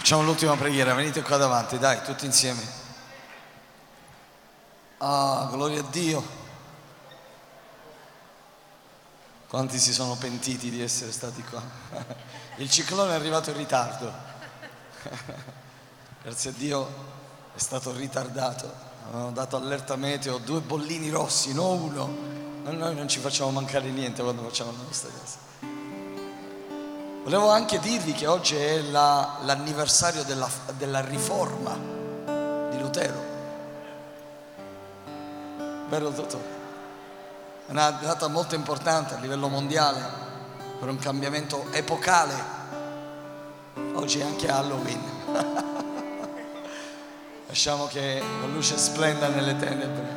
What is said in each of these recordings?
Facciamo l'ultima preghiera, venite qua davanti, dai, tutti insieme. Ah, gloria a Dio. Quanti si sono pentiti di essere stati qua. Il ciclone è arrivato in ritardo. Grazie a Dio è stato ritardato. Avevano dato allerta meteo, 2 bollini rossi, no uno. Noi non ci facciamo mancare niente quando facciamo le nostre cose. Volevo anche dirvi che oggi è l'anniversario della riforma di Lutero. Vero dottore? È una data molto importante a livello mondiale per un cambiamento epocale. Oggi è anche Halloween. Lasciamo che la luce splenda nelle tenebre.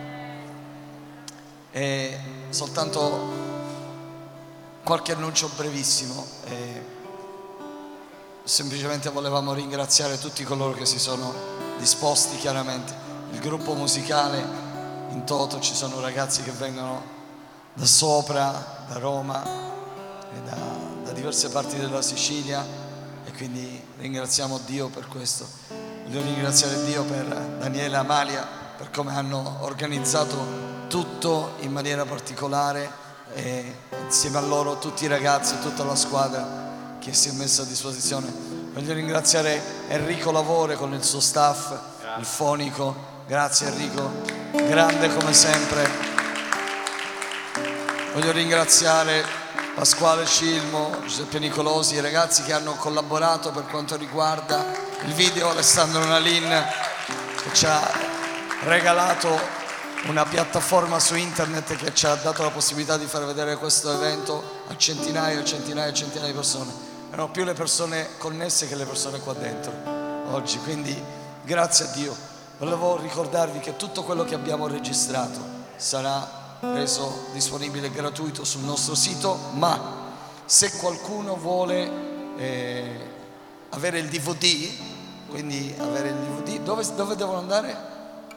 E soltanto qualche annuncio brevissimo. Semplicemente volevamo ringraziare tutti coloro che si sono disposti, chiaramente. Il gruppo musicale in toto, ci sono ragazzi che vengono da sopra, da Roma e da diverse parti della Sicilia, e quindi ringraziamo Dio per questo. Voglio ringraziare Dio per Daniele e Amalia, per come hanno organizzato tutto in maniera particolare, e insieme a loro tutti i ragazzi, tutta la squadra che si è messa a disposizione. Voglio ringraziare Enrico Lavore con il suo staff, il fonico. Grazie Enrico, grande come sempre. Voglio ringraziare Pasquale Cilmo, Giuseppe Nicolosi, i ragazzi che hanno collaborato per quanto riguarda il video, Alessandro Nalin che ci ha regalato una piattaforma su internet che ci ha dato la possibilità di far vedere questo evento a centinaia e centinaia e centinaia di persone. Erano più le persone connesse che le persone qua dentro oggi, quindi grazie a Dio. Volevo ricordarvi che tutto quello che abbiamo registrato sarà reso disponibile gratuito sul nostro sito, ma se qualcuno vuole avere il DVD, quindi avere il DVD, dove devono andare?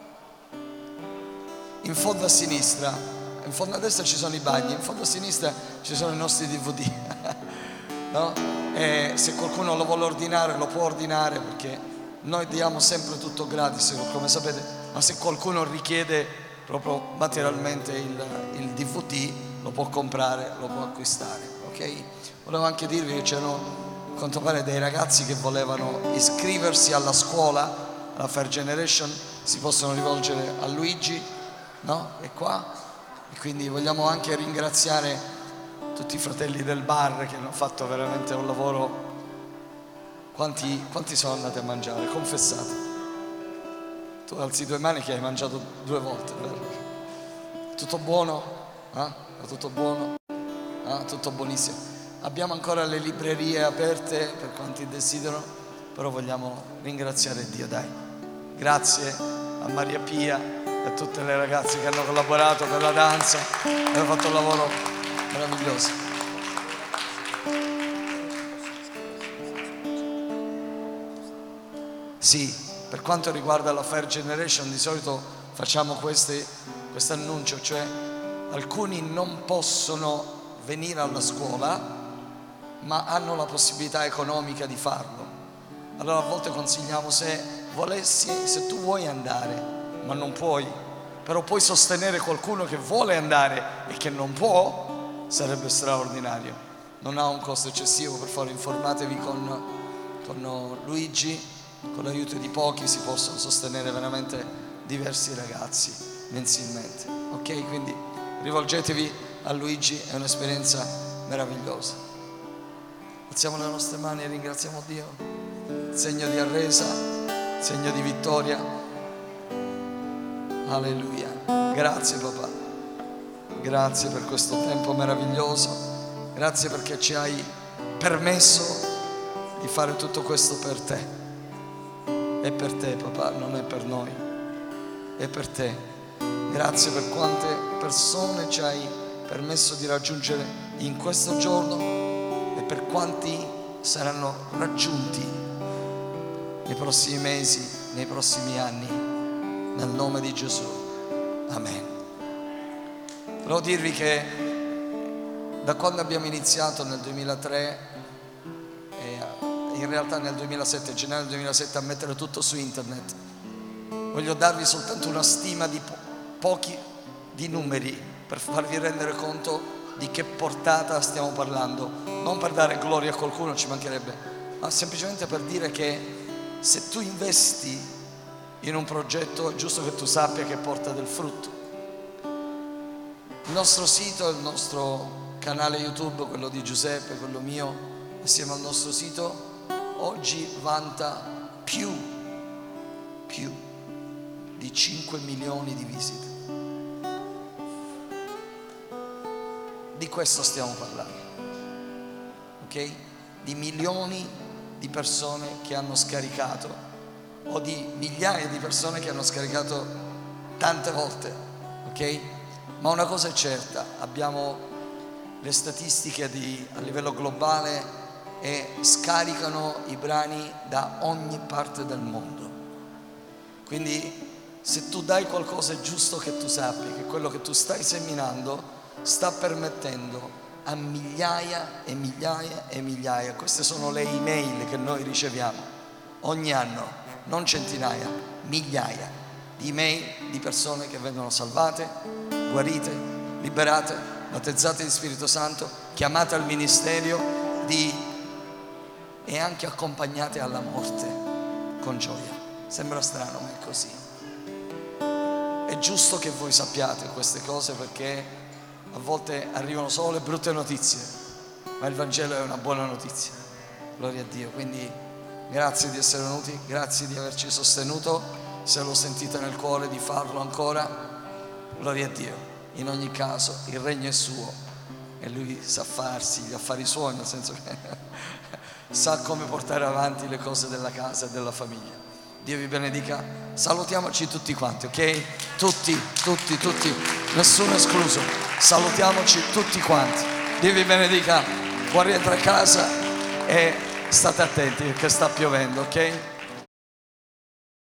In fondo a sinistra, in fondo a destra ci sono i bagni, in fondo a sinistra ci sono i nostri DVD. No? E se qualcuno lo vuole ordinare, lo può ordinare, perché noi diamo sempre tutto gratis, come sapete, ma se qualcuno richiede proprio materialmente il DVD, lo può comprare, lo può acquistare, ok? Volevo anche dirvi che c'erano, a quanto pare, dei ragazzi che volevano iscriversi alla scuola, alla Fair Generation. Si possono rivolgere a Luigi, no? È qua. E quindi vogliamo anche ringraziare tutti i fratelli del bar che hanno fatto veramente un lavoro. Quanti sono andati a mangiare? Confessate. Tu alzi 2 mani che hai mangiato 2 volte, vero? Tutto buono? Tutto buono? Tutto buonissimo. Abbiamo ancora le librerie aperte per quanti desiderano, però vogliamo ringraziare Dio, dai. Grazie a Maria Pia e a tutte le ragazze che hanno collaborato per la danza, hanno fatto un lavoro meraviglioso. Sì, per quanto riguarda la Fair Generation, di solito facciamo questo annuncio, cioè alcuni non possono venire alla scuola, ma hanno la possibilità economica di farlo. Allora a volte consigliamo, se tu vuoi andare, ma non puoi, però puoi sostenere qualcuno che vuole andare e che non può, sarebbe straordinario. Non ha un costo eccessivo, per favore informatevi con Luigi. Con l'aiuto di pochi si possono sostenere veramente diversi ragazzi mensilmente, ok? Quindi rivolgetevi a Luigi, è un'esperienza meravigliosa. Alziamo le nostre mani e ringraziamo Dio. Segno di arresa, segno di vittoria. Alleluia. Grazie papà, grazie per questo tempo meraviglioso, grazie perché ci hai permesso di fare tutto questo per te. È per te papà, non è per noi, è per te. Grazie per quante persone ci hai permesso di raggiungere in questo giorno e per quanti saranno raggiunti nei prossimi mesi, nei prossimi anni, nel nome di Gesù. Amen. Volevo dirvi che da quando abbiamo iniziato nel 2003 in realtà nel 2007, gennaio 2007, a mettere tutto su internet. Voglio darvi soltanto una stima di pochi di numeri per farvi rendere conto di che portata stiamo parlando, non per dare gloria a qualcuno, ci mancherebbe, ma semplicemente per dire che se tu investi in un progetto è giusto che tu sappia che porta del frutto. Il nostro sito, il nostro canale YouTube, quello di Giuseppe, quello mio, assieme al nostro sito, oggi vanta più di 5 milioni di visite. Di questo stiamo parlando, ok? Di milioni di persone che hanno scaricato, o di migliaia di persone che hanno scaricato tante volte, ok? Ma una cosa è certa, abbiamo le statistiche a livello globale e scaricano i brani da ogni parte del mondo. Quindi se tu dai qualcosa è giusto che tu sappi che quello che tu stai seminando sta permettendo a migliaia e migliaia e migliaia, queste sono le email che noi riceviamo ogni anno, non centinaia, migliaia di email di persone che vengono salvate, guarite, liberate, battezzate di Spirito Santo, chiamate al ministero e anche accompagnate alla morte con gioia. Sembra strano, ma è così. È giusto che voi sappiate queste cose, perché a volte arrivano solo le brutte notizie, ma il Vangelo è una buona notizia. Gloria a Dio. Quindi grazie di essere venuti, grazie di averci sostenuto. Se lo sentite nel cuore di farlo ancora, gloria a Dio. In ogni caso il regno è suo e Lui sa farsi gli affari suoi, nel senso che sa come portare avanti le cose della casa e della famiglia. Dio vi benedica. Salutiamoci tutti quanti, ok? Tutti, nessuno escluso. Salutiamoci tutti quanti. Dio vi benedica. Buon rientro a casa e state attenti perché sta piovendo, ok?